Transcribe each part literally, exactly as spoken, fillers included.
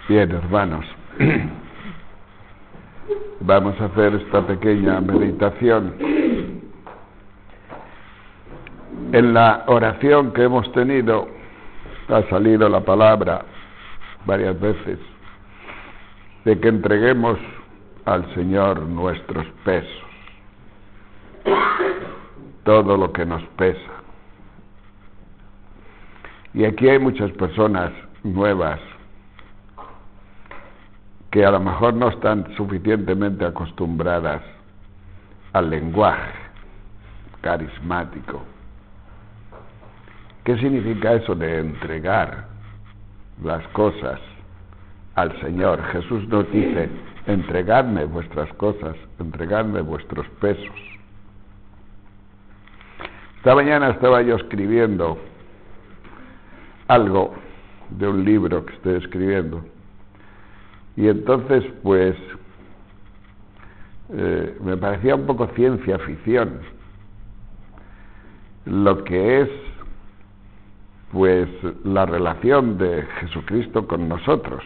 Bien, hermanos, vamos a hacer esta pequeña meditación. En la oración que hemos tenido ha salido la palabra varias veces de que entreguemos al Señor nuestros pesos, todo lo que nos pesa. Y aquí hay muchas personas nuevas que a lo mejor no están suficientemente acostumbradas al lenguaje carismático. ¿Qué significa eso de entregar las cosas al Señor? Jesús nos dice: entregadme vuestras cosas, entregadme vuestros pesos. Esta mañana estaba yo escribiendo algo de un libro que estoy escribiendo, y entonces pues eh, me parecía un poco ciencia ficción lo que es pues la relación de Jesucristo con nosotros,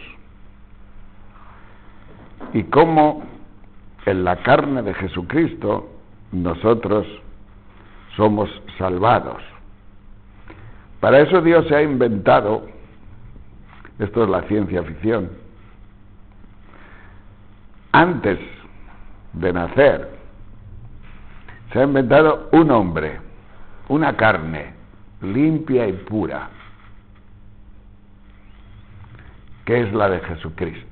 y cómo en la carne de Jesucristo nosotros somos salvados. Para eso Dios se ha inventado, esto es la ciencia ficción, antes de nacer se ha inventado un hombre, una carne limpia y pura, que es la de Jesucristo.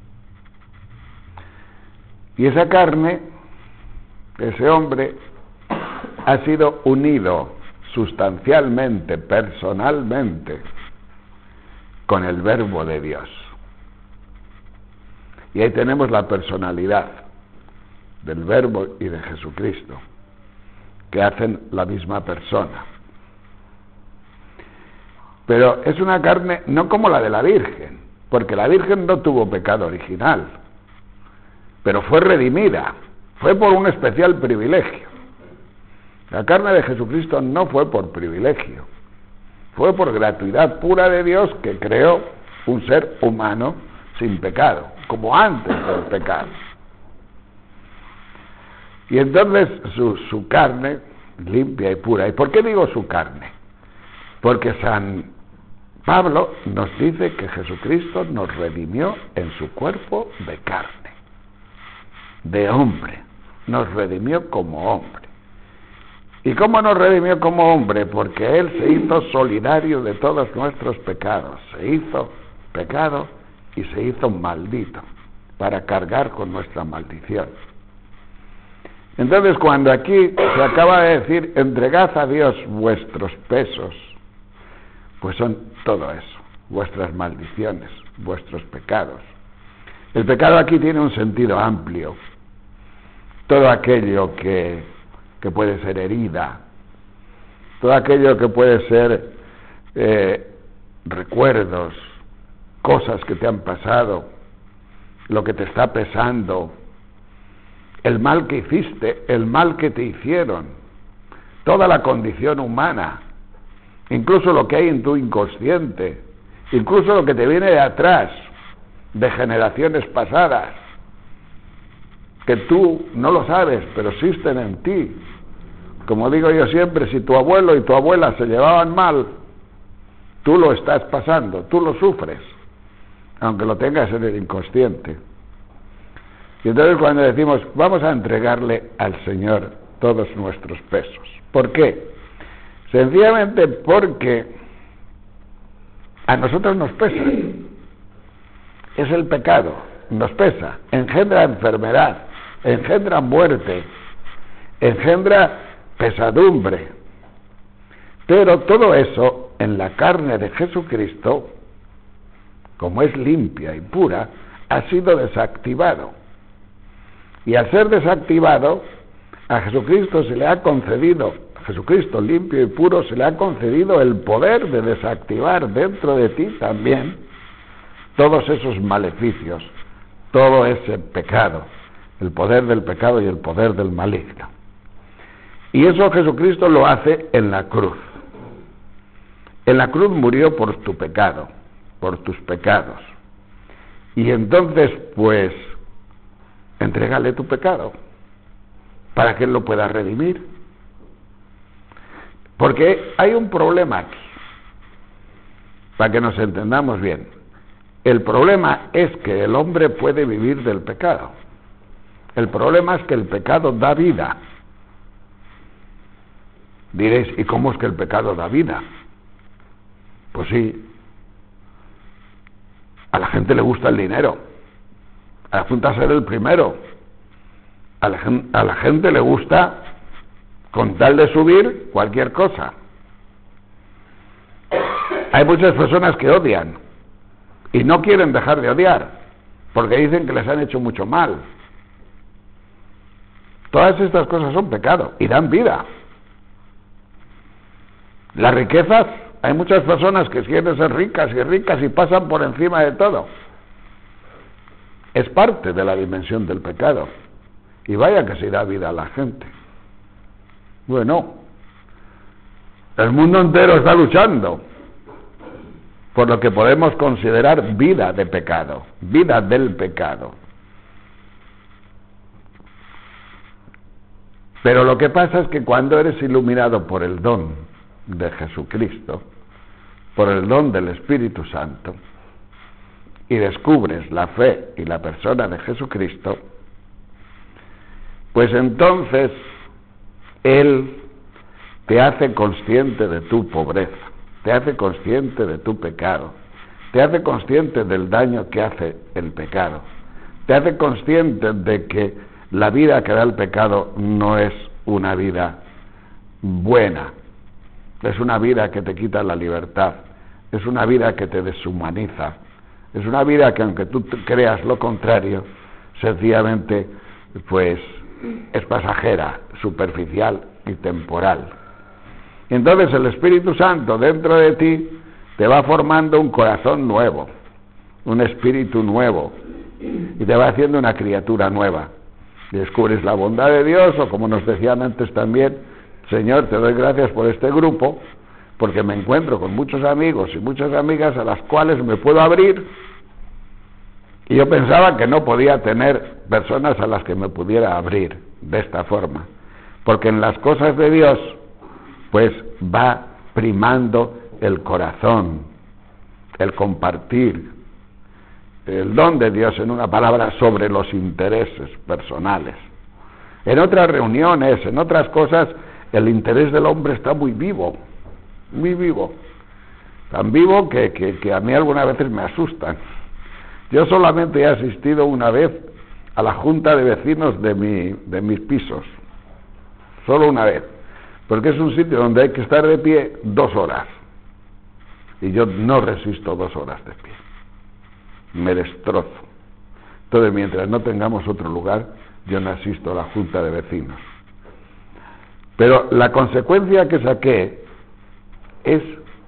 Y esa carne, ese hombre, ha sido unido sustancialmente, personalmente, con el Verbo de Dios. Y ahí tenemos la personalidad del Verbo y de Jesucristo, que hacen la misma persona. Pero es una carne no como la de la Virgen, porque la Virgen no tuvo pecado original, pero fue redimida, fue por un especial privilegio. La carne de Jesucristo no fue por privilegio, fue por gratuidad pura de Dios, que creó un ser humano sin pecado, como antes del pecado. Y entonces su, su carne limpia y pura. ¿Y por qué digo su carne? Porque San Pablo nos dice que Jesucristo nos redimió en su cuerpo de carne, de hombre, nos redimió como hombre. ¿Y cómo nos redimió como hombre? Porque Él se hizo solidario de todos nuestros pecados, se hizo pecado y se hizo maldito para cargar con nuestra maldición. Entonces, cuando aquí se acaba de decir entregad a Dios vuestros pesos, pues son todo eso, vuestras maldiciones, vuestros pecados. El pecado aquí tiene un sentido amplio, todo aquello que, que puede ser herida, todo aquello que puede ser eh, recuerdos, cosas que te han pasado, lo que te está pesando, el mal que hiciste, el mal que te hicieron, toda la condición humana, incluso lo que hay en tu inconsciente, incluso lo que te viene de atrás, de generaciones pasadas, que tú no lo sabes, pero existen en ti. Como digo yo siempre, si tu abuelo y tu abuela se llevaban mal, tú lo estás pasando, tú lo sufres, aunque lo tengas en el inconsciente. Y entonces cuando decimos vamos a entregarle al Señor todos nuestros pesos, ¿por qué? Sencillamente porque a nosotros nos pesa, es el pecado, nos pesa, engendra enfermedad, engendra muerte, engendra pesadumbre, pero todo eso en la carne de Jesucristo, como es limpia y pura, ha sido desactivado, y al ser desactivado a Jesucristo se le ha concedido, a Jesucristo limpio y puro se le ha concedido el poder de desactivar dentro de ti también todos esos maleficios, todo ese pecado, el poder del pecado y el poder del maligno. Y eso Jesucristo lo hace en la cruz. En la cruz murió por tu pecado, por tus pecados. Y entonces, pues, entrégale tu pecado para que Él lo pueda redimir. Porque hay un problema aquí, para que nos entendamos bien. El problema es que el hombre puede vivir del pecado. El problema es que el pecado da vida. Diréis, ¿y cómo es que el pecado da vida? Pues sí, a la gente le gusta el dinero, a la gente ser el primero, a la, a la gente le gusta, con tal de subir, cualquier cosa. Hay muchas personas que odian y no quieren dejar de odiar porque dicen que les han hecho mucho mal. Todas estas cosas son pecado y dan vida. Las riquezas, hay muchas personas que quieren ser ricas y ricas y pasan por encima de todo. Es parte de la dimensión del pecado. Y vaya que se da vida a la gente. Bueno, el mundo entero está luchando por lo que podemos considerar vida de pecado, vida del pecado. Pero lo que pasa es que cuando eres iluminado por el don de Jesucristo, por el don del Espíritu Santo, y descubres la fe y la persona de Jesucristo, pues entonces Él te hace consciente de tu pobreza, te hace consciente de tu pecado, te hace consciente del daño que hace el pecado, te hace consciente de que la vida que da el pecado no es una vida buena, es una vida que te quita la libertad, es una vida que te deshumaniza, es una vida que aunque tú creas lo contrario, sencillamente pues es pasajera, superficial y temporal. Y entonces el Espíritu Santo dentro de ti te va formando un corazón nuevo, un espíritu nuevo, y te va haciendo una criatura nueva. Y descubres la bondad de Dios, o como nos decían antes también, Señor, te doy gracias por este grupo, porque me encuentro con muchos amigos y muchas amigas a las cuales me puedo abrir, y yo pensaba que no podía tener personas a las que me pudiera abrir de esta forma, porque en las cosas de Dios pues va primando el corazón, el compartir, el don de Dios, en una palabra, sobre los intereses personales. En otras reuniones, en otras cosas, el interés del hombre está muy vivo, muy vivo, tan vivo que, que, que a mí algunas veces me asustan. Yo solamente he asistido una vez a la junta de vecinos de, mi, de mis pisos, solo una vez, porque es un sitio donde hay que estar de pie dos horas, y yo no resisto dos horas de pie, me destrozo. Entonces, mientras no tengamos otro lugar, yo no asisto a la junta de vecinos. Pero la consecuencia que saqué es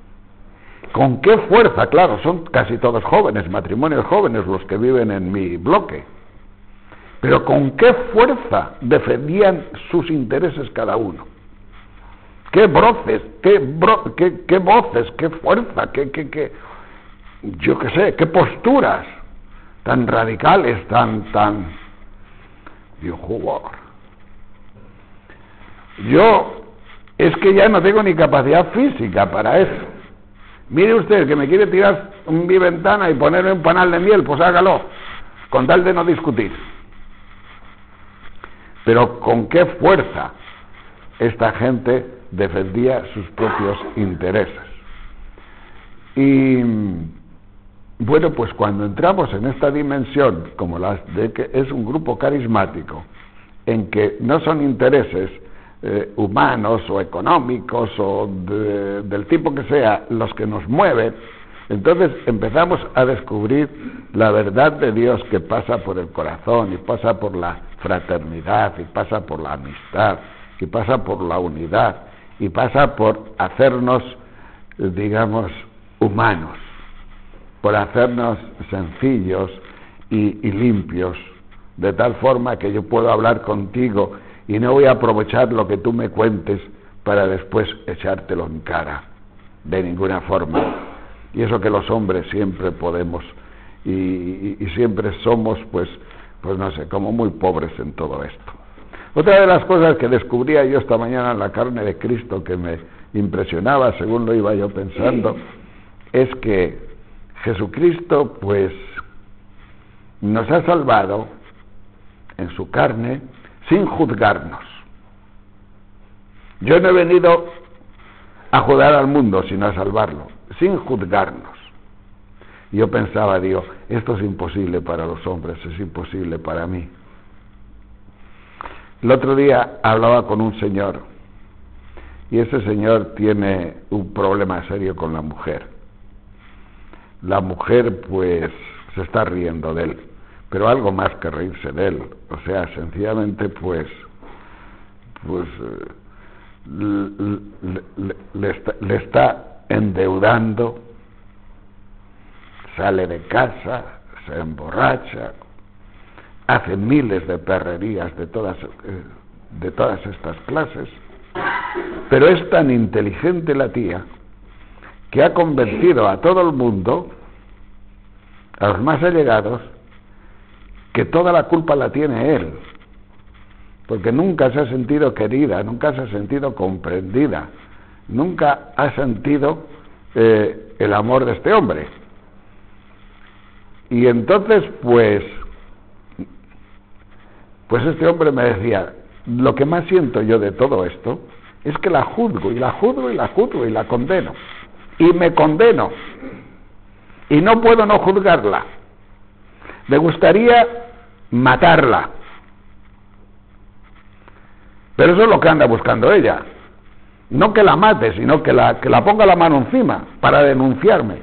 con qué fuerza, claro, son casi todos jóvenes, matrimonios jóvenes los que viven en mi bloque, pero con qué fuerza defendían sus intereses cada uno. Qué voces, qué, bro, qué, qué voces, qué fuerza, qué, qué, qué, yo qué sé, qué posturas tan radicales, tan, tan, Dios, wow. Yo es que ya no tengo ni capacidad física para eso. Mire usted, que me quiere tirar mi ventana y ponerme un panal de miel, pues hágalo, con tal de no discutir. Pero con qué fuerza esta gente defendía sus propios intereses. Y bueno, pues cuando entramos en esta dimensión, como las de que es un grupo carismático, en que no son intereses eh, humanos o económicos o de, del tipo que sea los que nos mueven, entonces empezamos a descubrir la verdad de Dios que pasa por el corazón y pasa por la fraternidad y pasa por la amistad y pasa por la unidad y pasa por hacernos, digamos, humanos, por hacernos sencillos y, y limpios, de tal forma que yo puedo hablar contigo y no voy a aprovechar lo que tú me cuentes para después echártelo en cara, de ninguna forma. Y eso que los hombres siempre podemos y, y, y siempre somos, pues, pues no sé, como muy pobres en todo esto. Otra de las cosas que descubría yo esta mañana en la carne de Cristo que me impresionaba, según lo iba yo pensando, es que Jesucristo, pues, nos ha salvado en su carne sin juzgarnos. Yo no he venido a juzgar al mundo, sino a salvarlo, sin juzgarnos. Yo pensaba, digo, esto es imposible para los hombres, es imposible para mí. El otro día hablaba con un señor, y ese señor tiene un problema serio con la mujer. La mujer, pues, se está riendo de él, pero algo más que reírse de él, o sea, sencillamente, pues, pues, le, le, le, está, le está endeudando, sale de casa, se emborracha, hace miles de perrerías de todas, de todas estas clases, pero es tan inteligente la tía que ha convencido a todo el mundo, a los más allegados, que toda la culpa la tiene él, porque nunca se ha sentido querida, nunca se ha sentido comprendida, nunca ha sentido eh, el amor de este hombre. Y entonces, pues, pues este hombre me decía, lo que más siento yo de todo esto es que la juzgo, y la juzgo, y la juzgo, y la condeno, y me condeno, y no puedo no juzgarla. Me gustaría matarla, pero eso es lo que anda buscando ella, no que la mate, sino que la, que la ponga la mano encima para denunciarme.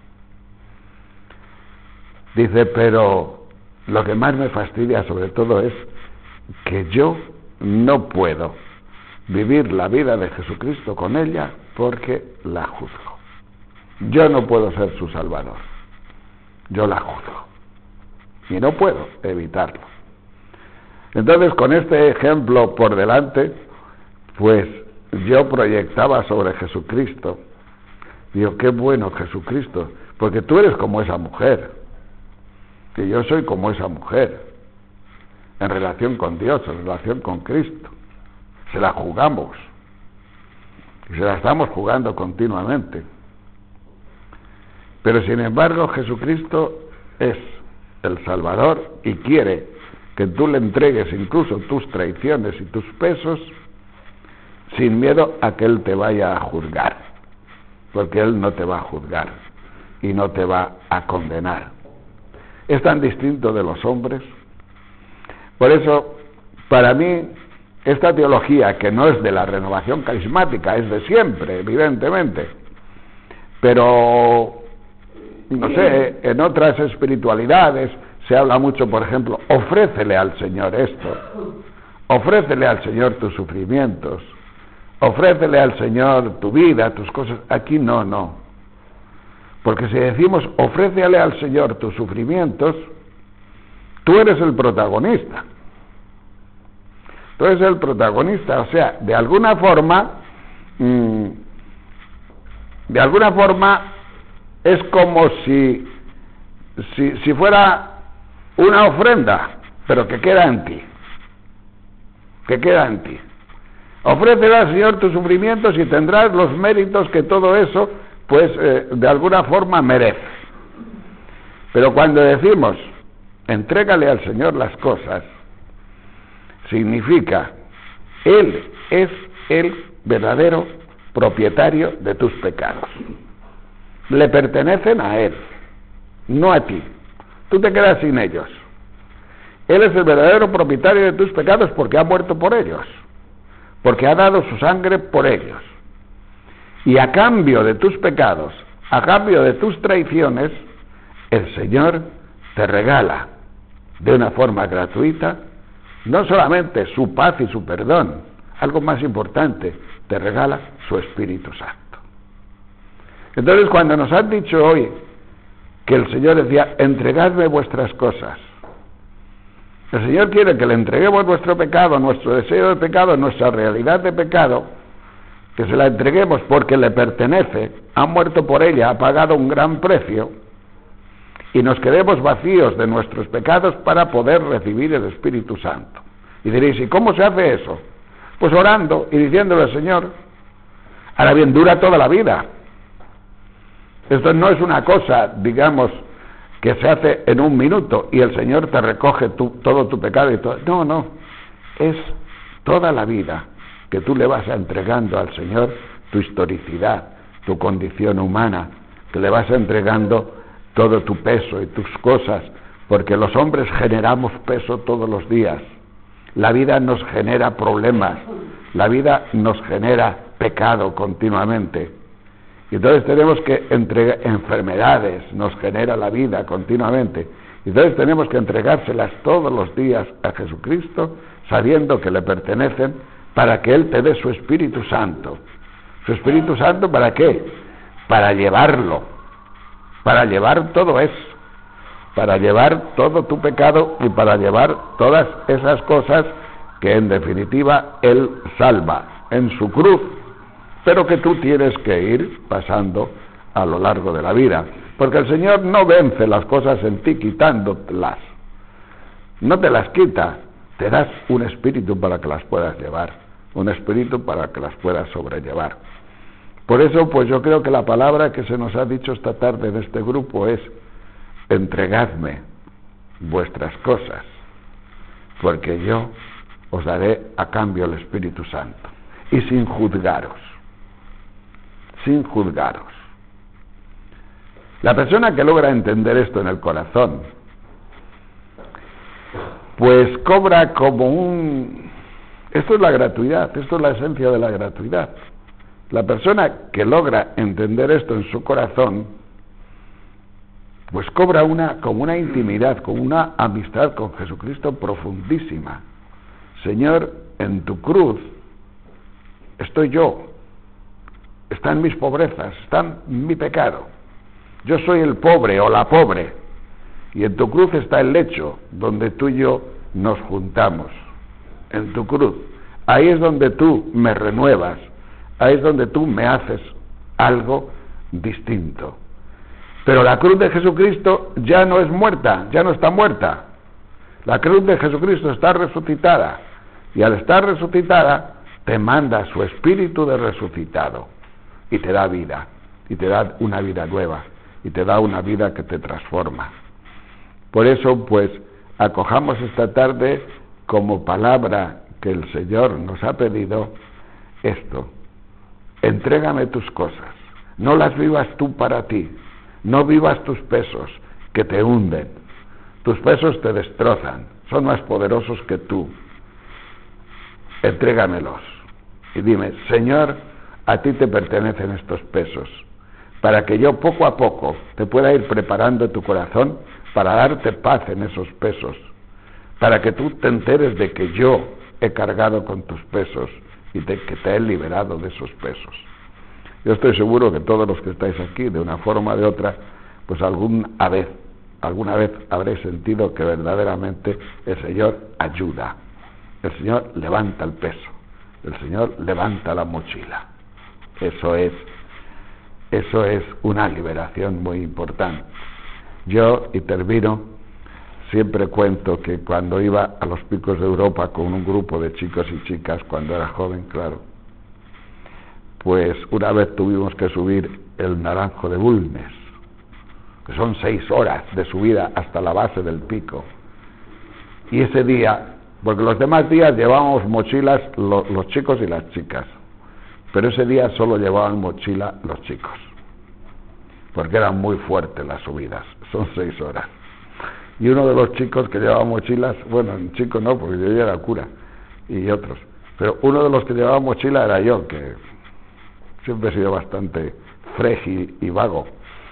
Dice, pero lo que más me fastidia sobre todo es que yo no puedo vivir la vida de Jesucristo con ella porque la juzgo. Yo no puedo ser su salvador, yo la juzgo y no puedo evitarlo. Entonces, con este ejemplo por delante, pues yo proyectaba sobre Jesucristo. Digo, qué bueno Jesucristo, porque tú eres como esa mujer, que yo soy como esa mujer, en relación con Dios, en relación con Cristo. Se la jugamos, y se la estamos jugando continuamente. Pero sin embargo, Jesucristo es el Salvador y quiere que tú le entregues incluso tus traiciones y tus pesos sin miedo a que Él te vaya a juzgar, porque Él no te va a juzgar y no te va a condenar. Es tan distinto de los hombres. Por eso, para mí, esta teología, que no es de la renovación carismática, es de siempre, evidentemente, pero, no sé, en otras espiritualidades se habla mucho, por ejemplo, ofrécele al Señor esto, ofrécele al Señor tus sufrimientos, ofrécele al Señor tu vida, tus cosas. Aquí no, no. Porque si decimos, ofrécele al Señor tus sufrimientos, tú eres el protagonista. Tú eres el protagonista, o sea, de alguna forma, mmm, de alguna forma, es como si, si, si fuera una ofrenda, pero que queda en ti, que queda en ti. Ofrécele al Señor tus sufrimientos y tendrás los méritos que todo eso, pues, eh, de alguna forma merece. Pero cuando decimos, entrégale al Señor las cosas, significa, Él es el verdadero propietario de tus pecados. Le pertenecen a Él, no a ti. Tú te quedas sin ellos. Él es el verdadero propietario de tus pecados porque ha muerto por ellos, porque ha dado su sangre por ellos. Y a cambio de tus pecados, a cambio de tus traiciones, el Señor te regala de una forma gratuita no solamente su paz y su perdón, algo más importante, te regala su Espíritu Santo. Entonces, cuando nos han dicho hoy que el Señor decía, entregadme vuestras cosas, el Señor quiere que le entreguemos nuestro pecado, nuestro deseo de pecado, nuestra realidad de pecado, que se la entreguemos porque le pertenece, ha muerto por ella, ha pagado un gran precio, y nos quedemos vacíos de nuestros pecados para poder recibir el Espíritu Santo. Y diréis, ¿y cómo se hace eso? Pues orando y diciéndole al Señor. Ahora bien, dura toda la vida. Esto no es una cosa, digamos, que se hace en un minuto y el Señor te recoge tu, todo tu pecado y todo. No, no, es toda la vida que tú le vas entregando al Señor tu historicidad, tu condición humana, que le vas entregando todo tu peso y tus cosas, porque los hombres generamos peso todos los días. La vida nos genera problemas, la vida nos genera pecado continuamente. Y entonces tenemos que entregar enfermedades, nos genera la vida continuamente. Y entonces tenemos que entregárselas todos los días a Jesucristo, sabiendo que le pertenecen, para que Él te dé su Espíritu Santo. ¿Su Espíritu Santo para qué? Para llevarlo, para llevar todo eso, para llevar todo tu pecado y para llevar todas esas cosas que en definitiva Él salva en su cruz, pero que tú tienes que ir pasando a lo largo de la vida, porque el Señor no vence las cosas en ti quitándolas, no te las quita, te das un espíritu para que las puedas llevar, un espíritu para que las puedas sobrellevar. Por eso, pues yo creo que la palabra que se nos ha dicho esta tarde en este grupo es: entregadme vuestras cosas, porque yo os daré a cambio el Espíritu Santo, y sin juzgaros, sin juzgaros. La persona que logra entender esto en el corazón, pues cobra como un... Esto es la gratuidad, esto es la esencia de la gratuidad. La persona que logra entender esto en su corazón, pues cobra una, como una intimidad, como una amistad con Jesucristo profundísima. Señor, en tu cruz estoy yo, están mis pobrezas, está mi pecado. Yo soy el pobre o la pobre, y en tu cruz está el lecho donde tú y yo nos juntamos. En tu cruz, ahí es donde tú me renuevas, ahí es donde tú me haces algo distinto. Pero la cruz de Jesucristo ya no es muerta, ya no está muerta. La cruz de Jesucristo está resucitada, y al estar resucitada te manda su espíritu de resucitado y te da vida, y te da una vida nueva, y te da una vida que te transforma. Por eso, pues, acojamos esta tarde como palabra que el Señor nos ha pedido esto: entrégame tus cosas, no las vivas tú para ti, no vivas tus pesos que te hunden, tus pesos te destrozan, son más poderosos que tú. Entrégamelos y dime: Señor, a ti te pertenecen estos pesos, para que yo poco a poco te pueda ir preparando tu corazón para darte paz en esos pesos, para que tú te enteres de que yo he cargado con tus pesos y de que te he liberado de esos pesos. Yo estoy seguro que todos los que estáis aquí, de una forma o de otra, pues alguna vez, alguna vez habréis sentido que verdaderamente el Señor ayuda, el Señor levanta el peso, el Señor levanta la mochila. Eso es, eso es una liberación muy importante. Yo, y termino, siempre cuento que cuando iba a los Picos de Europa con un grupo de chicos y chicas, cuando era joven, claro, pues una vez tuvimos que subir el Naranjo de Bulnes, que son seis horas de subida hasta la base del pico. Y ese día, porque los demás días llevábamos mochilas lo, los chicos y las chicas, pero ese día solo llevaban mochila los chicos, porque eran muy fuertes las subidas, son seis horas. Y uno de los chicos que llevaba mochilas, bueno, un chico no, porque yo ya era cura, y otros, pero uno de los que llevaba mochila era yo, que siempre he sido bastante frégil y vago.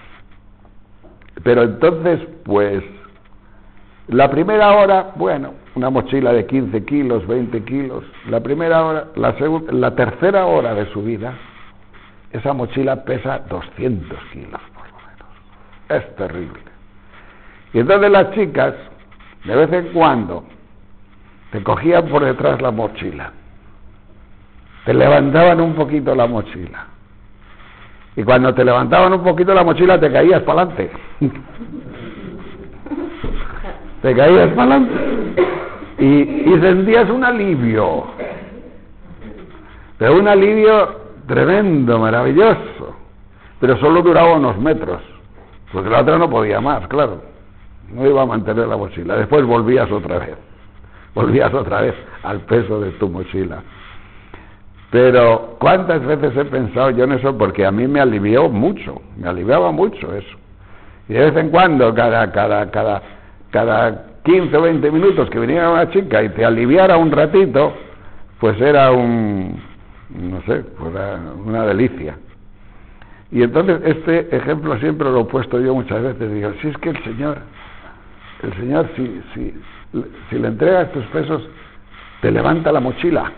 Pero entonces, pues, la primera hora, bueno, una mochila de quince kilos, veinte kilos, la primera hora, la segunda, la tercera hora de subida, esa mochila pesa doscientos kilos, por lo menos. Es terrible. Y entonces las chicas, de vez en cuando, te cogían por detrás la mochila, te levantaban un poquito la mochila, y cuando te levantaban un poquito la mochila te caías para adelante, te caías para adelante y, y sentías un alivio, pero un alivio tremendo, maravilloso, pero solo duraba unos metros, porque la otra no podía más, claro, no iba a mantener la mochila. Después volvías otra vez, volvías otra vez al peso de tu mochila. Pero cuántas veces he pensado yo en eso, porque a mí me alivió mucho, me aliviaba mucho eso. Y de vez en cuando, cada, cada, cada, cada quince o veinte minutos que viniera una chica y te aliviara un ratito, pues era un, no sé, pues era una delicia. Y entonces este ejemplo siempre lo he puesto yo muchas veces, digo, si es que el Señor, el Señor si, si, si le entregas tus pesos, te levanta la mochila.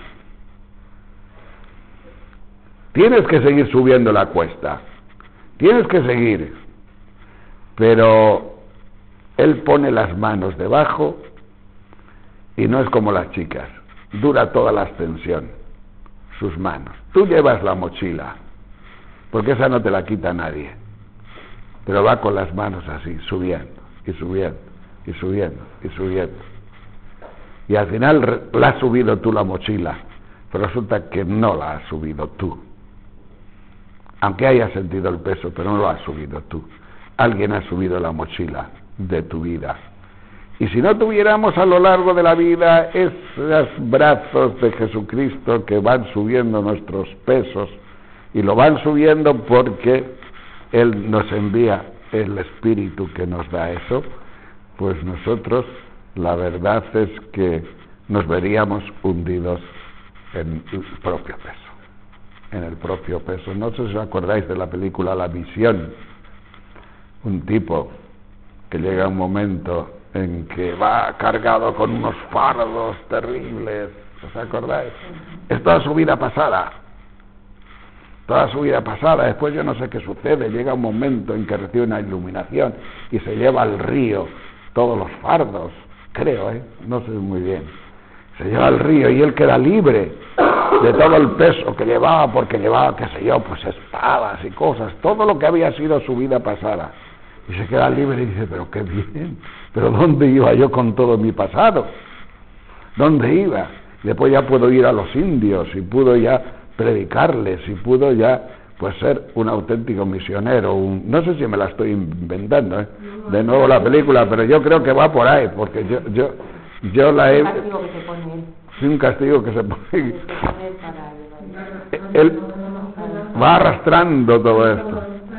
Tienes que seguir subiendo la cuesta, tienes que seguir, pero Él pone las manos debajo y no es como las chicas, dura toda la extensión, sus manos. Tú llevas la mochila, porque esa no te la quita nadie, pero va con las manos así, subiendo, y subiendo, y subiendo, y subiendo. Y al final la has subido tú la mochila, pero resulta que no la has subido tú. Aunque hayas sentido el peso, pero no lo has subido tú. Alguien ha subido la mochila de tu vida. Y si no tuviéramos a lo largo de la vida esos brazos de Jesucristo que van subiendo nuestros pesos, y lo van subiendo porque Él nos envía el Espíritu que nos da eso, pues nosotros la verdad es que nos veríamos hundidos en el propio peso. En el propio peso. No sé si os acordáis de la película La Misión, un tipo que llega a un momento en que va cargado con unos fardos terribles, ¿os acordáis? Es toda su vida pasada, toda su vida pasada. Después yo no sé qué sucede, llega un momento en que recibe una iluminación y se lleva al río todos los fardos, creo, ¿eh? No sé muy bien, se lleva al río y él queda libre de todo el peso que llevaba, porque llevaba, qué sé yo, pues espadas y cosas, todo lo que había sido su vida pasada, y se queda libre y dice, pero qué bien, pero ¿dónde iba yo con todo mi pasado? ¿Dónde iba? Y después ya puedo ir a los indios, y pudo ya predicarles, y pudo ya, pues ser un auténtico misionero, un, no sé si me la estoy inventando, ¿eh? De nuevo la película, pero yo creo que va por ahí, porque yo, yo, yo la he... Sí, un castigo que se pone. Él va arrastrando todo esto.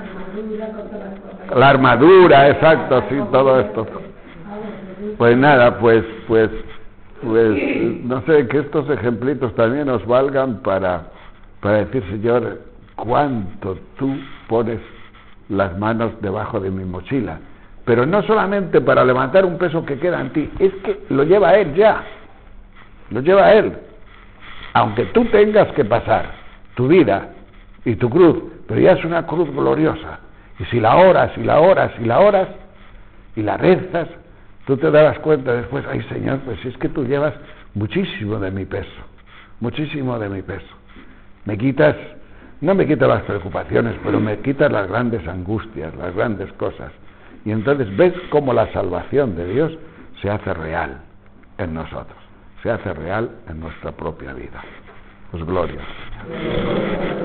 La armadura, exacto, sí, todo esto. Pues nada, pues, pues, pues, no sé, que estos ejemplitos también nos valgan para, para decir, Señor, cuánto tú pones las manos debajo de mi mochila. Pero no solamente para levantar un peso que queda en ti, es que lo lleva Él ya. Lo lleva Él, aunque tú tengas que pasar tu vida y tu cruz, pero ya es una cruz gloriosa, y si la oras, y la oras, y la oras, y la rezas, tú te darás cuenta después, ay Señor, pues si es que tú llevas muchísimo de mi peso, muchísimo de mi peso, me quitas, no me quitas las preocupaciones, pero me quitas las grandes angustias, las grandes cosas, y entonces ves cómo la salvación de Dios se hace real en nosotros, se hace real en nuestra propia vida. Pues gloria.